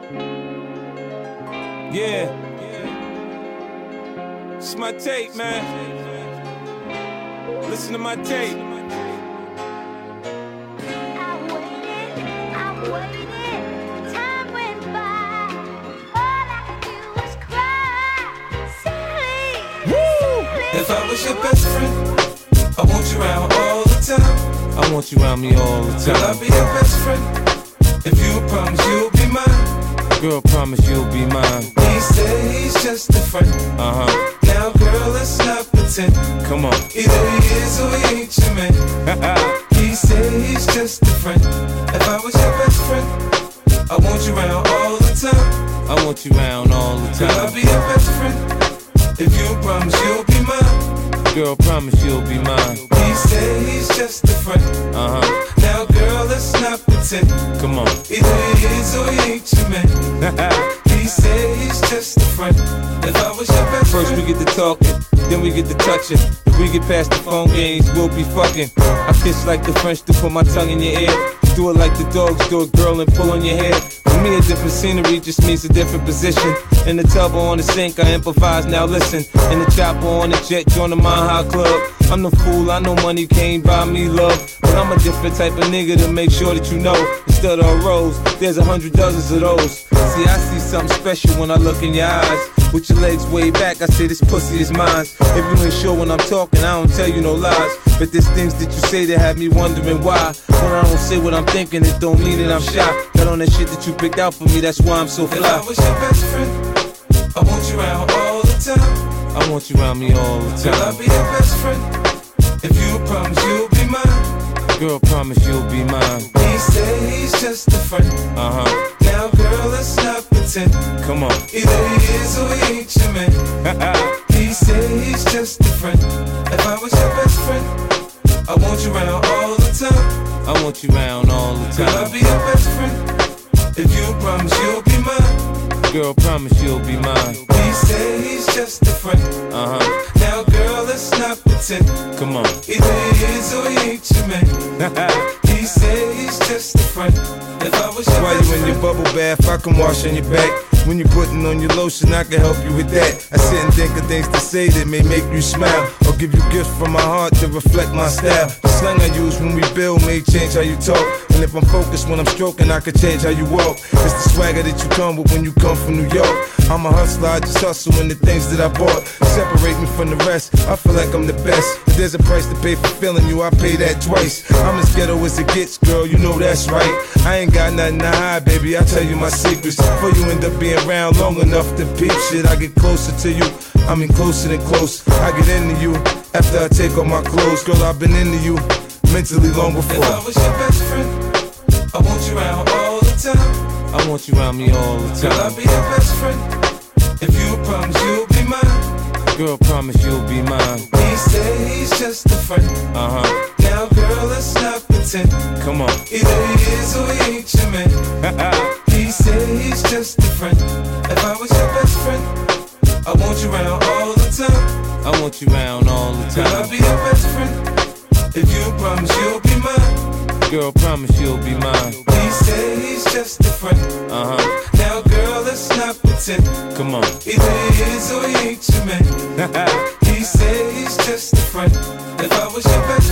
Yeah. It's my tape, man. Listen to my tape. I waited, time went by. All I could do was cry. Silly. If I was your best friend, I want you around all the time. I want you around me all the Girl, I'll time. be your best friend. If you promise you'll be mine. Girl, promise you'll be mine. He said he's just a friend. Now, girl, let's not pretend. Come on. Either he is or he ain't your man. He said he's just a friend. If I was your best friend, I want you around all the time. I want you around all the Girl, I'll time. be your best friend. If you promise you'll be mine. Girl, promise you'll be mine. He said he's just a friend. Now, girl, let's not pretend. Come on. Either he is or he ain't your man. He said he's just a friend. If I was your best First friend, we get to talking, then we get to touching. If we get past the phone games, we'll be fucking. I kiss like the French to put my tongue in your ear. Do it like the dogs do it, girl, and pull on your hair. For me, a different scenery just means a different position. In the tub or on the sink, I improvise, now listen. In the chopper or on the jet, join the Mile High Club. I'm the fool, I know money can't buy me love. But I'm a different type of nigga to make sure that you know. Instead of a rose, there's 100 dozens of those. See, I see something special when I look in your eyes. With your legs way back, I say this pussy is mine. If you ain't sure when I'm talking, I don't tell you no lies. But there's things that you say that have me wondering why. When I don't say what I'm thinking, it don't mean that I'm shy. Got on that shit that you picked out for me, that's why I'm so if I fly. was your best friend, I want you around all the time. I want you around me all the Girl, I'll time. be your best friend. If you promise you'll be mine. Girl, promise you'll be mine. He said he's just a friend. Now, girl, let's not pretend. Come on. Either he is or he ain't your man. He said he's just a friend. If I was your best friend, I want you around all the time. I want you around all the Girl, I'll time. be your best friend. If you promise you'll be mine. Girl, promise you'll be mine. He said he's just a friend. Now, girl, let's not pretend. Come on. Either he is or he ain't your man. He said he's just a friend. If I was your While best you in your friend, bubble bath, I can wash on your back. When you're putting on your lotion, I can help you with that. I sit and think of things to say that may make you smile, or give you gifts from my heart to reflect my style. The slang I use when we build may change how you talk, and if I'm focused when I'm stroking, I can change how you walk. It's the swagger that you come with when you come from New York. I'm a hustler, I just hustle in the things that I bought. Separate me from the rest, I feel like I'm the best. If there's a price to pay for feeling you, I pay that twice. I'm as ghetto as it gets, girl, you know that's right. I ain't got nothing to hide, baby, I tell you my secrets. Before you end up being around long enough to peep shit, I get closer to you, I mean closer than close. I get into you after I take off my clothes. Girl, I've been into you mentally long if I before. was your best friend, I want you around all the time. I want you around me all the Girl, I'll time. be your best friend. If you promise you'll be mine. Girl, promise you'll be mine. He said he's just a friend. Now, girl, let's not pretend. Come on. Either he is or he ain't your man. He said he's just a friend. If I was your best friend, I want you around all the time. I want you around all the Girl, I'll time. be your best friend. If you promise you'll be mine. Girl, promise you'll be mine. He said he's just a friend. Now, girl, let's not pretend. Come on. Either he is or he ain't your man. He said he's just a friend. If I was your best